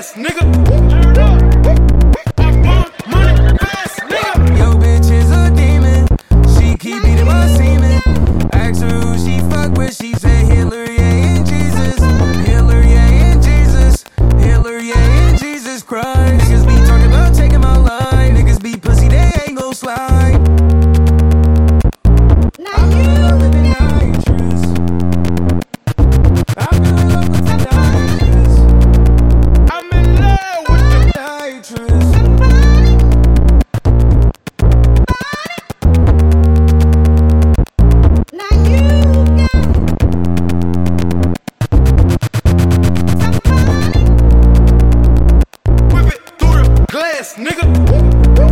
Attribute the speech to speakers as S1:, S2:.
S1: glass, nigga. Turn up. I want money fast, nigga.
S2: Yo, bitch is a demon. She keep eating my semen. Ask her who she fuck with. She say Hitler, yeah, and Jesus. Hitler, yeah, and Jesus. Hitler, yeah, and Jesus Christ. Niggas be talking about taking my line. Niggas be pussy, they ain't gon' slide. I'm in love with the nitrous. I'm in love with the nitrous.
S1: I'm in love with the
S2: Nitrous.
S1: whip it through the glass, nigga.